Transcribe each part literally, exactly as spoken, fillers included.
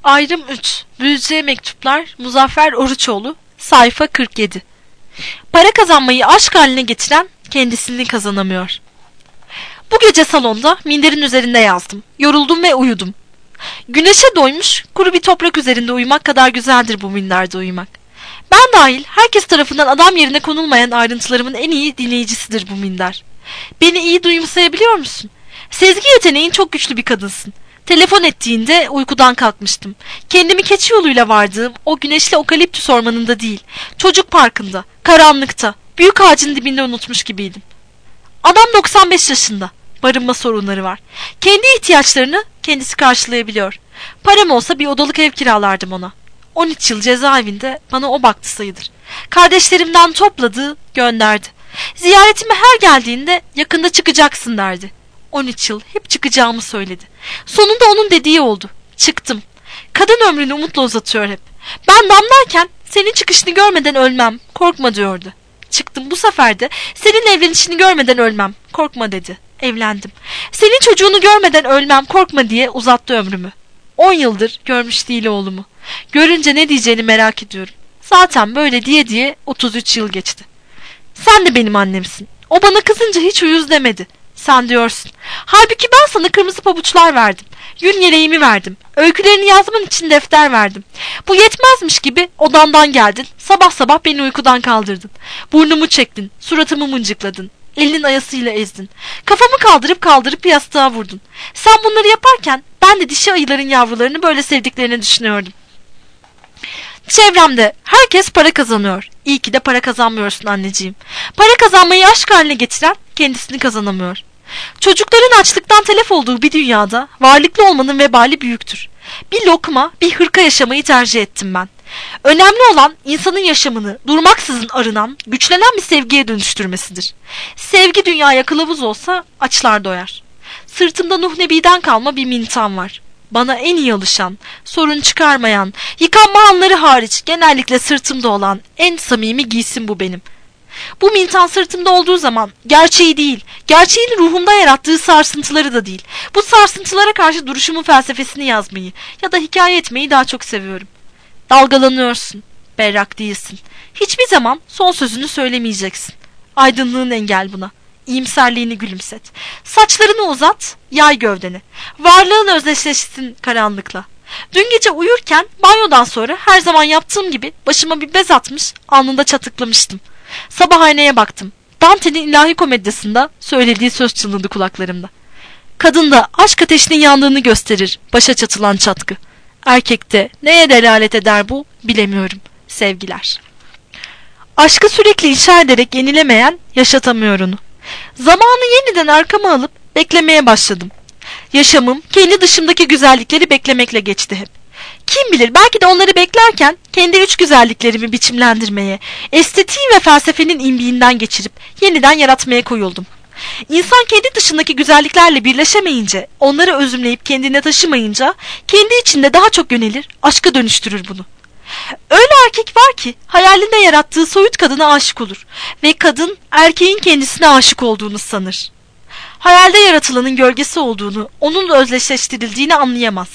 Ayrım üç. Büyücüye Mektuplar. Muzaffer Oruçoğlu. Sayfa kırk yedi. Para kazanmayı aşk haline getiren kendisini kazanamıyor. Bu gece salonda minderin üzerinde yazdım. Yoruldum ve uyudum. Güneşe doymuş kuru bir toprak üzerinde uyumak kadar güzeldir bu minderde uyumak. Ben dahil herkes tarafından adam yerine konulmayan ayrıntılarımın en iyi dinleyicisidir bu minder. Beni iyi duyumsayabiliyor musun? Sezgi yeteneğin çok güçlü bir kadınsın. Telefon ettiğinde uykudan kalkmıştım. Kendimi keçi yoluyla vardığım o güneşli okaliptüs ormanında değil, çocuk parkında, karanlıkta, büyük ağacın dibinde unutmuş gibiydim. Adam doksan beş yaşında. Barınma sorunları var. Kendi ihtiyaçlarını kendisi karşılayabiliyor. Param olsa bir odalık ev kiralardım ona. on üç yıl cezaevinde bana o baktı sayılır. Kardeşlerimden topladığı gönderdi. Ziyaretime her geldiğinde yakında çıkacaksın derdi. on üç yıl hep çıkacağımı söyledi. Sonunda onun dediği oldu. Çıktım. Kadın ömrünü umutla uzatıyor hep. Ben damlarken senin çıkışını görmeden ölmem, korkma diyordu. Çıktım bu sefer de senin evlenişini görmeden ölmem, korkma dedi. Evlendim. Senin çocuğunu görmeden ölmem, korkma diye uzattı ömrümü. On yıldır görmüş değil oğlumu. Görünce ne diyeceğini merak ediyorum. Zaten böyle diye diye otuz üç yıl geçti. Sen de benim annemsin. O bana kızınca hiç uyuz demedi. Sen diyorsun. Halbuki ben sana kırmızı pabuçlar verdim. Yün yeleğimi verdim. Öykülerini yazman için defter verdim. Bu yetmezmiş gibi odandan geldin. Sabah sabah beni uykudan kaldırdın. Burnumu çektin. Suratımı mıncıkladın. Elinin ayasıyla ezdin. Kafamı kaldırıp kaldırıp yastığa vurdun. Sen bunları yaparken ben de dişi ayıların yavrularını böyle sevdiklerini düşünüyordum. Çevremde herkes para kazanıyor. İyi ki de para kazanmıyorsun anneciğim. Para kazanmayı aşk haline getiren kendisini kazanamıyor. Çocukların açlıktan telef olduğu bir dünyada varlıklı olmanın vebali büyüktür. Bir lokma, bir hırka yaşamayı tercih ettim ben. Önemli olan insanın yaşamını durmaksızın arınan, güçlenen bir sevgiye dönüştürmesidir. Sevgi dünyaya kılavuz olsa açlar doyar. Sırtımda Nuh Nebi'den kalma bir mintan var. Bana en iyi alışan, sorun çıkarmayan, yıkanma anları hariç genellikle sırtımda olan en samimi giysim bu benim. Bu mintan sırtımda olduğu zaman gerçeği değil, gerçeğin ruhumda yarattığı sarsıntıları da değil. Bu sarsıntılara karşı duruşumun felsefesini yazmayı ya da hikaye etmeyi daha çok seviyorum. Dalgalanıyorsun, berrak değilsin. Hiçbir zaman son sözünü söylemeyeceksin. Aydınlığın engel buna. İyimserliğini gülümset. Saçlarını uzat, yay gövdeni. Varlığın özdeşleşsin karanlıkla. Dün gece uyurken banyodan sonra her zaman yaptığım gibi başıma bir bez atmış, alnında çatıklamıştım. Sabah aynaya baktım. Dante'nin ilahi komedyasında söylediği söz çınladı kulaklarımda. Kadında aşk ateşinin yandığını gösterir başa çatılan çatkı. Erkekte neye delalet eder bu bilemiyorum. Sevgiler. Aşkı sürekli inşa ederek yenilemeyen yaşatamıyor onu. Zamanı yeniden arkama alıp beklemeye başladım. Yaşamım kendi dışımdaki güzellikleri beklemekle geçti hep. Kim bilir belki de onları beklerken kendi üç güzelliklerimi biçimlendirmeye, estetiği ve felsefenin imbiğinden geçirip yeniden yaratmaya koyuldum. İnsan kendi dışındaki güzelliklerle birleşemeyince, onları özümleyip kendine taşımayınca kendi içinde daha çok yönelir, aşka dönüştürür bunu. Öyle erkek var ki hayalinde yarattığı soyut kadına aşık olur ve kadın erkeğin kendisine aşık olduğunu sanır. Hayalde yaratılanın gölgesi olduğunu, onunla özdeşleştirildiğini anlayamaz.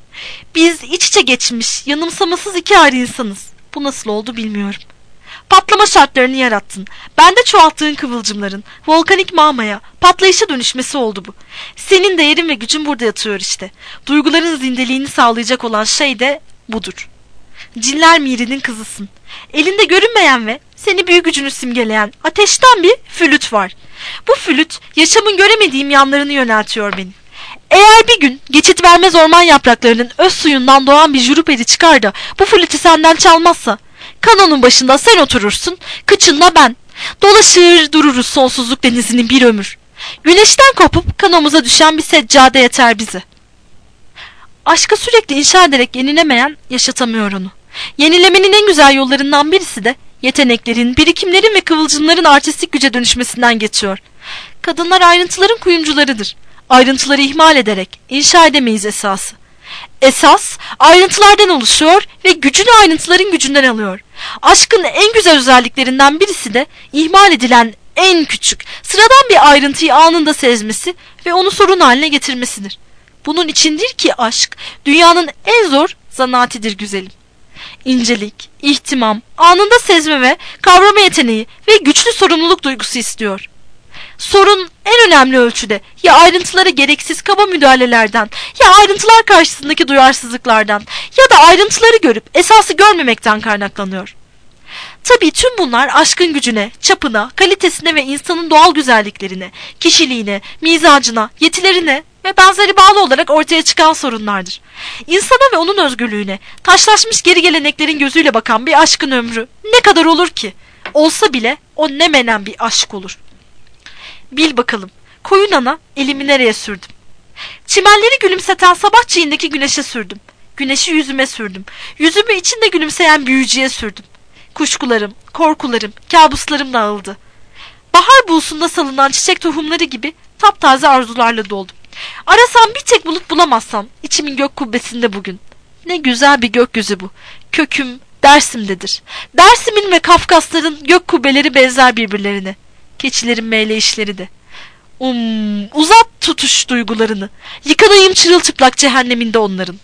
Biz iç içe geçmiş, yanımsamasız iki ayrı insanız. Bu nasıl oldu bilmiyorum. Patlama şartlarını yarattın. Bende çoğalttığın kıvılcımların, volkanik mağmaya, patlayışa dönüşmesi oldu bu. Senin değerin ve gücün burada yatıyor işte. Duyguların zindeliğini sağlayacak olan şey de budur. Cinler mirinin kızısın. Elinde görünmeyen ve seni büyük gücünü simgeleyen ateşten bir flüt var. Bu flüt yaşamın göremediğim yanlarını yöneltiyor beni. Eğer bir gün geçit vermez orman yapraklarının öz suyundan doğan bir juruperi çıkar da bu flütü senden çalmazsa, kanonun başında sen oturursun, kıçınla ben. Dolaşır dururuz sonsuzluk denizinin bir ömür. Güneşten kopup kanomuza düşen bir seccade yeter bize. Aşkı sürekli inşa ederek yenilemeyen yaşatamıyor onu. Yenilemenin en güzel yollarından birisi de yeteneklerin, birikimlerin ve kıvılcımların artistik güce dönüşmesinden geçiyor. Kadınlar ayrıntıların kuyumcularıdır. Ayrıntıları ihmal ederek inşa edemeyiz esası. Esas ayrıntılardan oluşuyor ve gücünü ayrıntıların gücünden alıyor. Aşkın en güzel özelliklerinden birisi de ihmal edilen en küçük, sıradan bir ayrıntıyı anında sezmesi ve onu sorun haline getirmesidir. Bunun içindir ki aşk dünyanın en zor zanaatidir güzelim. İncelik, ihtimam, anında sezme ve kavrama yeteneği ve güçlü sorumluluk duygusu istiyor. Sorun en önemli ölçüde ya ayrıntılara gereksiz kaba müdahalelerden, ya ayrıntılar karşısındaki duyarsızlıklardan, ya da ayrıntıları görüp esası görmemekten kaynaklanıyor. Tabii tüm bunlar aşkın gücüne, çapına, kalitesine ve insanın doğal güzelliklerine, kişiliğine, mizacına, yetilerine ve benzeri bağlı olarak ortaya çıkan sorunlardır. İnsana ve onun özgürlüğüne, taşlaşmış geri geleneklerin gözüyle bakan bir aşkın ömrü ne kadar olur ki? Olsa bile o ne menen bir aşk olur. Bil bakalım, koyun ana elimi nereye sürdüm? Çimenleri gülümseten sabah çiğindeki güneşe sürdüm. Güneşi yüzüme sürdüm. Yüzümü içinde gülümseyen büyücüye sürdüm. Kuşkularım, korkularım, kabuslarım dağıldı. Bahar buğusunda salınan çiçek tohumları gibi taptaze arzularla doldum. Arasam bir tek bulut bulamazsam içimin gök kubbesinde bugün. Ne güzel bir gökyüzü bu. Köküm Dersim'dedir. Dersim'in ve Kafkasların gök kubbeleri benzer birbirlerine. Keçilerin meyleyişleri de. Um, uzat tutuş duygularını. Yıkanayım çırılçıplak cehenneminde onların.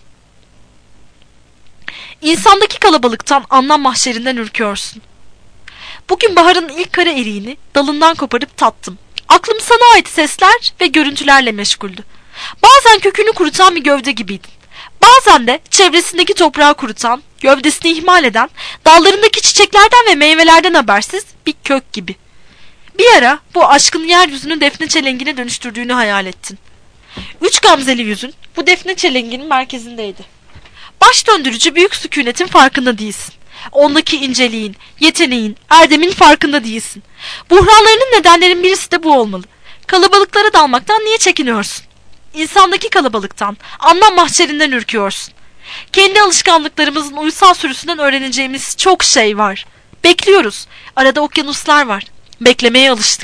İnsandaki kalabalıktan anlam mahşerinden ürküyorsun. Bugün baharın ilk kara eriğini dalından koparıp tattım. Aklım sana ait sesler ve görüntülerle meşguldü. Bazen kökünü kurutan bir gövde gibiydin. Bazen de çevresindeki toprağı kurutan, gövdesini ihmal eden, dallarındaki çiçeklerden ve meyvelerden habersiz bir kök gibi. Bir ara bu aşkın yeryüzünü defne çelengine dönüştürdüğünü hayal ettin. Üç gamzeli yüzün bu defne çelenginin merkezindeydi. Baş döndürücü büyük sükunetin farkında değilsin. Ondaki inceliğin, yeteneğin, erdemin farkında değilsin. Buhranlarının nedenlerin birisi de bu olmalı. Kalabalıklara dalmaktan niye çekiniyorsun? İnsandaki kalabalıktan, anlam mahşerinden ürküyorsun. Kendi alışkanlıklarımızın uysal sürüsünden öğreneceğimiz çok şey var. Bekliyoruz. Arada okyanuslar var. Beklemeye alıştık.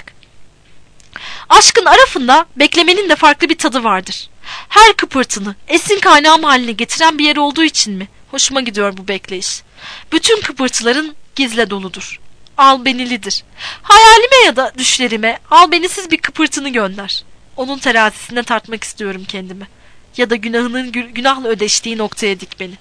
Aşkın arafında beklemenin de farklı bir tadı vardır. Her kıpırtını esin kaynağım haline getiren bir yer olduğu için mi? Hoşuma gidiyor bu bekleyiş. Bütün kıpırtıların gizle doludur. Albenilidir. Hayalime ya da düşlerime albenisiz bir kıpırtını gönder. Onun terazisine tartmak istiyorum kendimi. Ya da günahının günahla ödeştiği noktaya dik beni.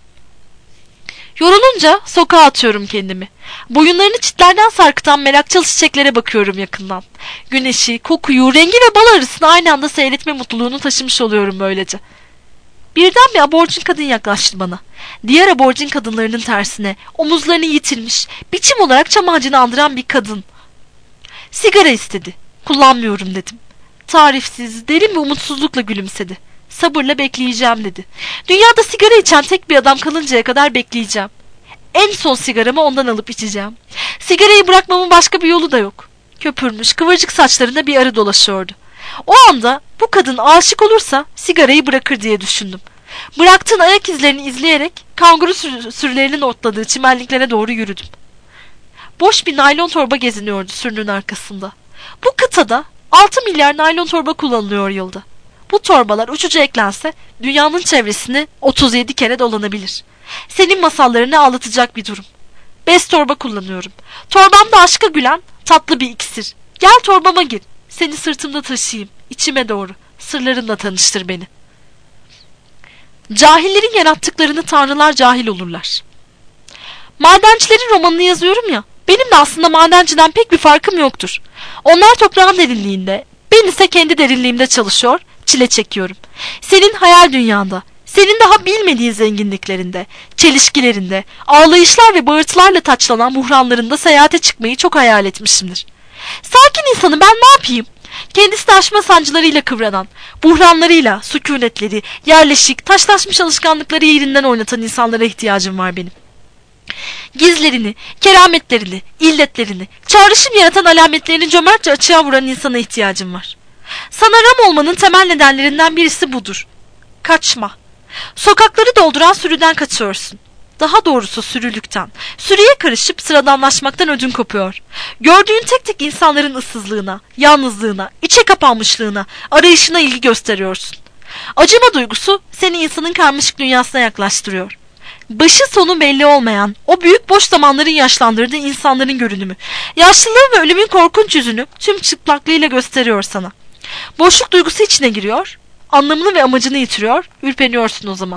Yorulunca sokağa atıyorum kendimi. Boyunlarını çitlerden sarkıtan merakçıl çiçeklere bakıyorum yakından. Güneşi, kokuyu, rengi ve bal arasını aynı anda seyretme mutluluğunu taşımış oluyorum böylece. Birden bir aborjin kadın yaklaştı bana. Diğer aborjin kadınlarının tersine, omuzlarını yitirmiş, biçim olarak çam ağacını andıran bir kadın. Sigara istedi. Kullanmıyorum dedim. Tarifsiz, derin bir umutsuzlukla gülümsedi. Sabırla bekleyeceğim dedi. Dünyada sigara içen tek bir adam kalıncaya kadar bekleyeceğim. En son sigaramı ondan alıp içeceğim. Sigarayı bırakmamın başka bir yolu da yok. Köpürmüş, kıvırcık saçlarında bir arı dolaşıyordu. O anda bu kadın aşık olursa sigarayı bırakır diye düşündüm. Bıraktığın ayak izlerini izleyerek kanguru sür sürülerinin otladığı çimenliklere doğru yürüdüm. Boş bir naylon torba geziniyordu sürünün arkasında. Bu kıtada altı milyar naylon torba kullanılıyor yılda. Bu torbalar uçucu eklense dünyanın çevresini otuz yedi kere dolanabilir. Senin masallarını ağlatacak bir durum. Bez torba kullanıyorum. Torbamda aşka gülen tatlı bir iksir. Gel torbama gir. Seni sırtımda taşıyayım. İçime doğru. Sırlarınla tanıştır beni. Cahillerin yarattıklarını tanrılar cahil olurlar. Madencilerin romanını yazıyorum ya. Benim de aslında madenciden pek bir farkım yoktur. Onlar toprağın derinliğinde, ben ise kendi derinliğimde çalışıyor, çile çekiyorum. Senin hayal dünyanda, senin daha bilmediğin zenginliklerinde, çelişkilerinde, ağlayışlar ve bağırtılarla taçlanan buhranlarında seyahate çıkmayı çok hayal etmişimdir. Sakin insanı ben ne yapayım? Kendisini aşma sancılarıyla kıvranan, buhranlarıyla, sükunetleri, yerleşik, taşlaşmış alışkanlıkları yerinden oynatan insanlara ihtiyacım var benim. Gizlerini, kerametlerini, illetlerini, çağrışım yaratan alametlerini cömertçe açığa vuran insana ihtiyacım var. Sana ram olmanın temel nedenlerinden birisi budur. Kaçma. Sokakları dolduran sürüden kaçıyorsun. Daha doğrusu sürülükten. Sürüye karışıp sıradanlaşmaktan ödün kopuyor. Gördüğün tek tek insanların ıssızlığına, yalnızlığına, içe kapanmışlığına, arayışına ilgi gösteriyorsun. Acıma duygusu seni insanın karmaşık dünyasına yaklaştırıyor. Başı sonu belli olmayan, o büyük boş zamanların yaşlandırdığı insanların görünümü, yaşlılığın ve ölümün korkunç yüzünü tüm çıplaklığıyla gösteriyor sana. Boşluk duygusu içine giriyor, anlamını ve amacını yitiriyor, ürpeniyorsun o zaman.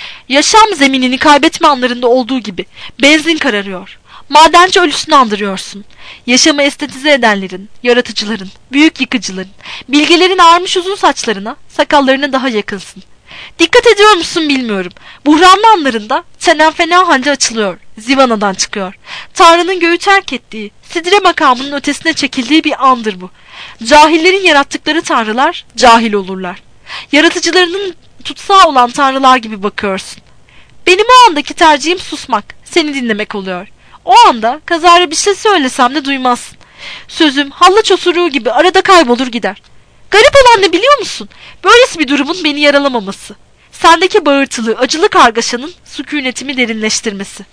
Yaşam zeminini kaybetme anlarında olduğu gibi benzin kararıyor. Madenci ölüsünü andırıyorsun. Yaşamı estetize edenlerin, yaratıcıların, büyük yıkıcıların, bilgelerin ağarmış uzun saçlarına, sakallarına daha yakınsın. Dikkat ediyor musun bilmiyorum. Buhranlı anlarında çenen fena halde açılıyor. Zivanadan çıkıyor. Tanrı'nın göğü terk ettiği, sidre makamının ötesine çekildiği bir andır bu. Cahillerin yarattıkları tanrılar cahil olurlar. Yaratıcılarının tutsağı olan tanrılar gibi bakıyorsun. Benim o andaki tercihim susmak, seni dinlemek oluyor. O anda kazara bir şey söylesem de duymazsın. Sözüm hallaç osuruğu gibi arada kaybolur gider. Garip olan ne biliyor musun? Böylesi bir durumun beni yaralamaması. Sendeki bağırtılı, acılı kargaşanın sükunetimi derinleştirmesi.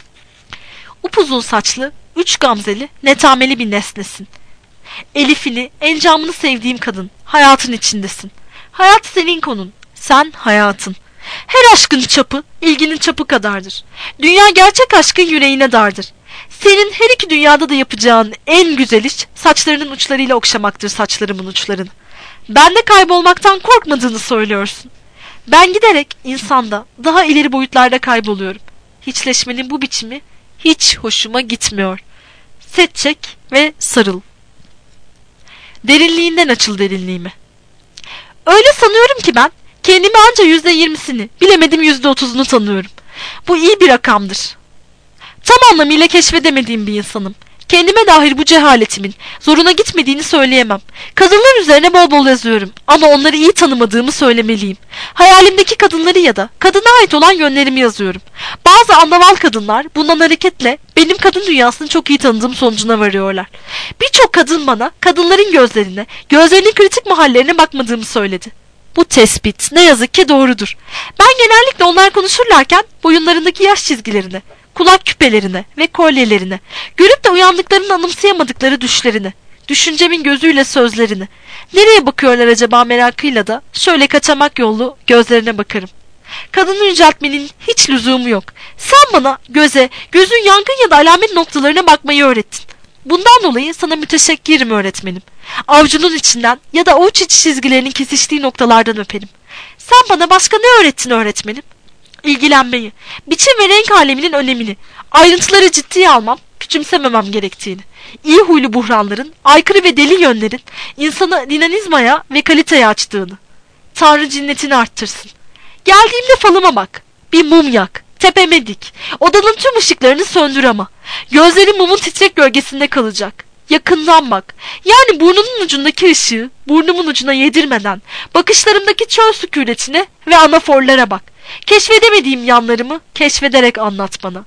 Upuzun saçlı, üç gamzeli, netameli bir nesnesin. Elif'ini, encamını sevdiğim kadın, hayatın içindesin. Hayat senin konun, sen hayatın. Her aşkın çapı, ilginin çapı kadardır. Dünya gerçek aşkın yüreğine dardır. Senin her iki dünyada da yapacağın en güzel iş, saçlarının uçlarıyla okşamaktır saçlarımın uçlarını. Bende kaybolmaktan korkmadığını söylüyorsun. Ben giderek insanda, daha ileri boyutlarda kayboluyorum. Hiçleşmenin bu biçimi hiç hoşuma gitmiyor. Set çek ve sarıl. Derinliğinden açıl derinliğime. Öyle sanıyorum ki ben, kendimi anca yüzde yirmisini, bilemedim yüzde otuzunu tanıyorum. Bu iyi bir rakamdır. Tam anlamıyla keşfedemediğim bir insanım. Kendime dair bu cehaletimin zoruna gitmediğini söyleyemem. Kadınlar üzerine bol bol yazıyorum ama onları iyi tanımadığımı söylemeliyim. Hayalimdeki kadınları ya da kadına ait olan yönlerimi yazıyorum. Bazı andaval kadınlar bundan hareketle benim kadın dünyasını çok iyi tanıdığım sonucuna varıyorlar. Birçok kadın bana kadınların gözlerine, gözlerinin kritik mahallerine bakmadığımı söyledi. Bu tespit ne yazık ki doğrudur. Ben genellikle onlar konuşurlarken boyunlarındaki yaş çizgilerine, kulak küpelerine ve kolyelerine, görüp de uyandıklarını anımsayamadıkları düşlerini, düşüncemin gözüyle sözlerini, nereye bakıyorlar acaba merakıyla da şöyle kaçamak yollu gözlerine bakarım. Kadını yüceltmenin hiç lüzumu yok. Sen bana göze, gözün yangın ya da alamet noktalarına bakmayı öğrettin. Bundan dolayı sana müteşekkirim öğretmenim. Avcunun içinden ya da avuç içi çizgilerinin kesiştiği noktalardan öperim. Sen bana başka ne öğrettin öğretmenim? İlgilenmeyi, biçim ve renk aleminin önemini, ayrıntıları ciddiye almam, küçümsememem gerektiğini, iyi huylu buhranların, aykırı ve deli yönlerin insanı dinamizmaya ve kaliteye açtığını. Tanrı cinnetini arttırsın. Geldiğimde falıma bak, bir mum yak, tepeme dik, odanın tüm ışıklarını söndür ama. Gözlerin mumun titrek gölgesinde kalacak. Yakından bak. Yani burnunun ucundaki ışığı burnumun ucuna yedirmeden bakışlarımdaki çöl sükunetine ve anaforlara bak. Keşfedemediğim yanlarımı keşfederek anlat bana.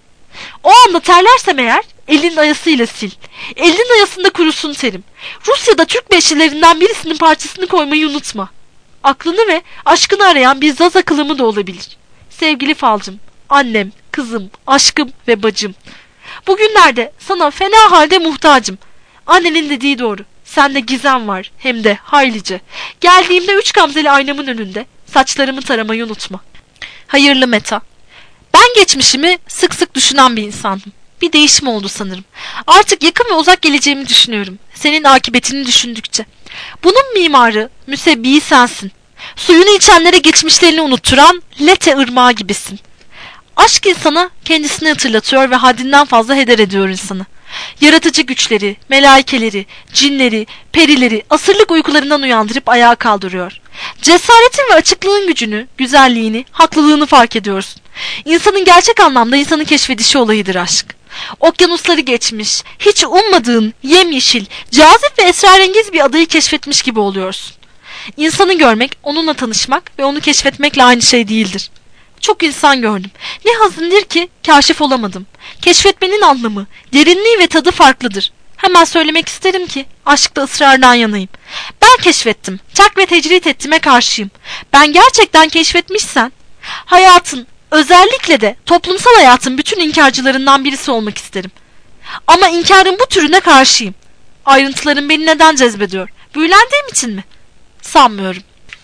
O anda terlersem eğer elinin ayasıyla sil. Elinin ayasında kurusun terim. Rusya'da Türk beşlilerinden birisinin parçasını koymayı unutma. Aklını ve aşkını arayan bir zaz akılımı da olabilir. Sevgili falcım, annem, kızım, aşkım ve bacım. Bugünlerde sana fena halde muhtacım. Annenin dediği doğru. Sende gizem var, hem de haylice. Geldiğimde üç gamzeli aynamın önünde saçlarımı taramayı unutma. Hayırlı Meta. Ben geçmişimi sık sık düşünen bir insandım. Bir değişim oldu sanırım. Artık yakın ve uzak geleceğimi düşünüyorum. Senin akıbetini düşündükçe. Bunun mimarı, müsebbihi sensin. Suyunu içenlere geçmişlerini unutturan Lete ırmağı gibisin. Aşk insana kendisini hatırlatıyor ve haddinden fazla heder ediyor insanı. Yaratıcı güçleri, melaikeleri, cinleri, perileri asırlık uykularından uyandırıp ayağa kaldırıyor. Cesaretin ve açıklığın gücünü, güzelliğini, haklılığını fark ediyorsun. İnsanın gerçek anlamda insanı keşfedişi olayıdır aşk. Okyanusları geçmiş, hiç ummadığın, yemyeşil, cazip ve esrarengiz bir adayı keşfetmiş gibi oluyorsun. İnsanı görmek, onunla tanışmak ve onu keşfetmekle aynı şey değildir. Çok insan gördüm. Ne hazindir ki kaşif olamadım. Keşfetmenin anlamı, derinliği ve tadı farklıdır. Hemen söylemek isterim ki aşkta ısrardan yanayım. Ben keşfettim. Terk ve tecrit ettiğime karşıyım. Ben gerçekten keşfetmişsen, hayatın, özellikle de toplumsal hayatın bütün inkarcılarından birisi olmak isterim. Ama inkarın bu türüne karşıyım. Ayrıntıların beni neden cezbediyor? Büyülendiğim için mi? Sanmıyorum.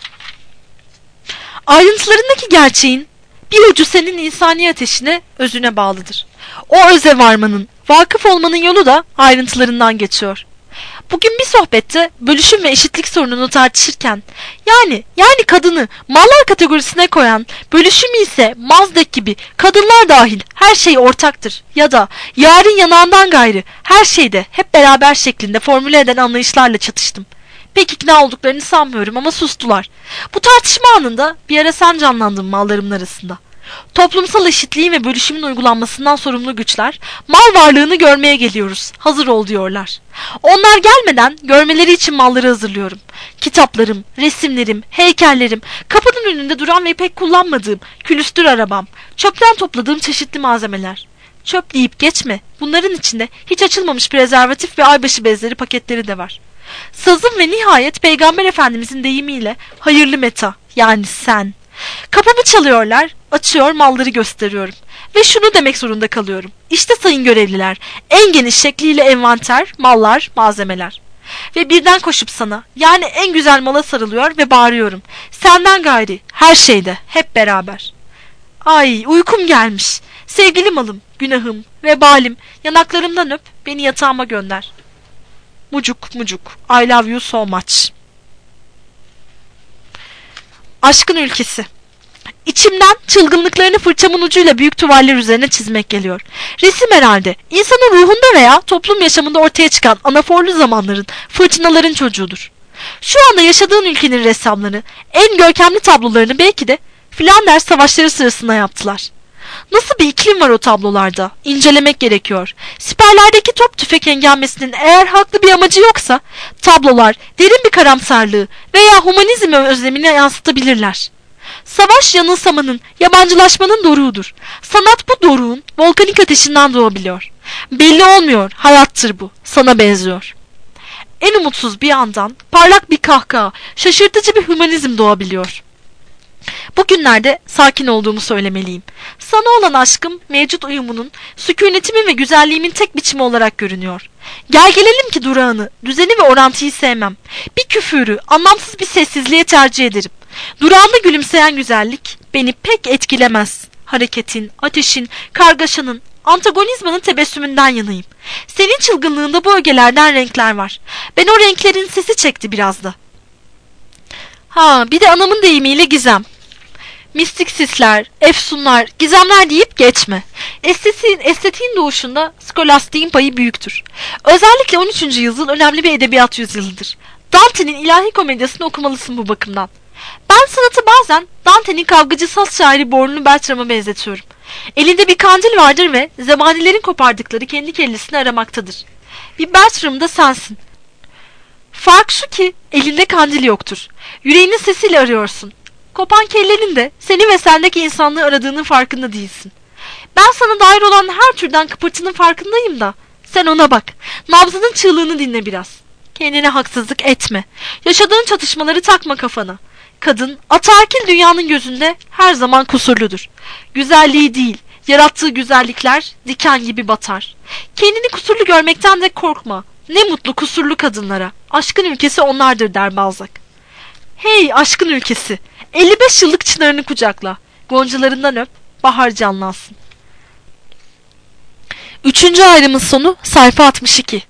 Ayrıntılarındaki gerçeğin bir ucu senin insani ateşine, özüne bağlıdır. O öze varmanın, vakıf olmanın yolu da ayrıntılarından geçiyor. Bugün bir sohbette bölüşüm ve eşitlik sorununu tartışırken yani yani kadını mallar kategorisine koyan, bölüşümü ise Mazdek gibi kadınlar dahil her şey ortaktır ya da yarın yanağından gayrı her şeyde hep beraber şeklinde formüle eden anlayışlarla çatıştım. Pek ikna olduklarını sanmıyorum ama sustular. Bu tartışma anında bir ara sen canlandın mallarımın arasında. Toplumsal eşitliğin ve bölüşümün uygulanmasından sorumlu güçler, mal varlığını görmeye geliyoruz, hazır ol diyorlar. Onlar gelmeden görmeleri için malları hazırlıyorum. Kitaplarım, resimlerim, heykellerim, kapının önünde duran ve pek kullanmadığım külüstür arabam, çöpten topladığım çeşitli malzemeler. Çöp deyip geçme, bunların içinde hiç açılmamış prezervatif ve aybaşı bezleri paketleri de var. Sazım ve nihayet Peygamber Efendimizin deyimiyle hayırlı meta, yani sen. Kapımı çalıyorlar, açıyor, malları gösteriyorum. Ve şunu demek zorunda kalıyorum. İşte sayın görevliler, en geniş şekliyle envanter, mallar, malzemeler. Ve birden koşup sana, yani en güzel mala sarılıyor ve bağırıyorum. Senden gayri, her şeyde, hep beraber. Ay, uykum gelmiş. Sevgili malım, günahım, vebalim, yanaklarımdan öp, beni yatağıma gönder. Mucuk mucuk, I love you so much. Aşkın ülkesi. İçimden çılgınlıklarını fırçamın ucuyla büyük tuvaller üzerine çizmek geliyor. Resim herhalde insanın ruhunda veya toplum yaşamında ortaya çıkan anaforlu zamanların, fırtınaların çocuğudur. Şu anda yaşadığın ülkenin ressamları en görkemli tablolarını belki de Flanders savaşları sırasında yaptılar. Nasıl bir iklim var o tablolarda? İncelemek gerekiyor. Siperlerdeki top tüfek hengamesinin eğer haklı bir amacı yoksa, tablolar derin bir karamsarlığı veya humanizm özlemini yansıtabilirler. Savaş yanılsamanın, yabancılaşmanın doruğudur. Sanat bu doruğun volkanik ateşinden doğabiliyor. Belli olmuyor, hayattır bu, sana benziyor. En umutsuz bir yandan parlak bir kahkaha, şaşırtıcı bir hümanizm doğabiliyor. Bugünlerde sakin olduğumu söylemeliyim. Sana olan aşkım mevcut uyumunun, sükunetimin ve güzelliğimin tek biçimi olarak görünüyor. Gel gelelim ki durağını, düzeni ve orantıyı sevmem. Bir küfürü, anlamsız bir sessizliğe tercih ederim. Durağında gülümseyen güzellik beni pek etkilemez. Hareketin, ateşin, kargaşanın, antagonizmanın tebessümünden yanayım. Senin çılgınlığında bu ögelerden renkler var. Ben o renklerin sesi çekti biraz da. Ha, bir de anamın deyimiyle gizem. Mistik sisler, efsunlar, gizemler deyip geçme. Estetiğin, estetiğin doğuşunda skolastiğin payı büyüktür. Özellikle on üçüncü yüzyıl önemli bir edebiyat yüzyılıdır. Dante'nin ilahi komedyasını okumalısın bu bakımdan. Ben sanatı bazen Dante'nin kavgacı saz şairi Bornlu Bertram'a benzetiyorum. Elinde bir kandil vardır ve zebanilerin kopardıkları kendi kellesini aramaktadır. Bir Bertram da sensin. Fark şu ki elinde kandil yoktur. Yüreğinin sesiyle arıyorsun. Kopan kellenin de seni ve sendeki insanlığı aradığının farkında değilsin. Ben sana dair olan her türden kıpırtının farkındayım da sen ona bak. Nabzının çığlığını dinle biraz. Kendine haksızlık etme. Yaşadığın çatışmaları takma kafana. Kadın ataerkil dünyanın gözünde her zaman kusurludur. Güzelliği değil, yarattığı güzellikler diken gibi batar. Kendini kusurlu görmekten de korkma. Ne mutlu kusurlu kadınlara. Aşkın ülkesi onlardır der Balzac. Hey aşkın ülkesi. elli beş yıllık çınarını kucakla. Goncalarından öp, bahar canlansın. Üçüncü ayrımın sonu sayfa altmış iki.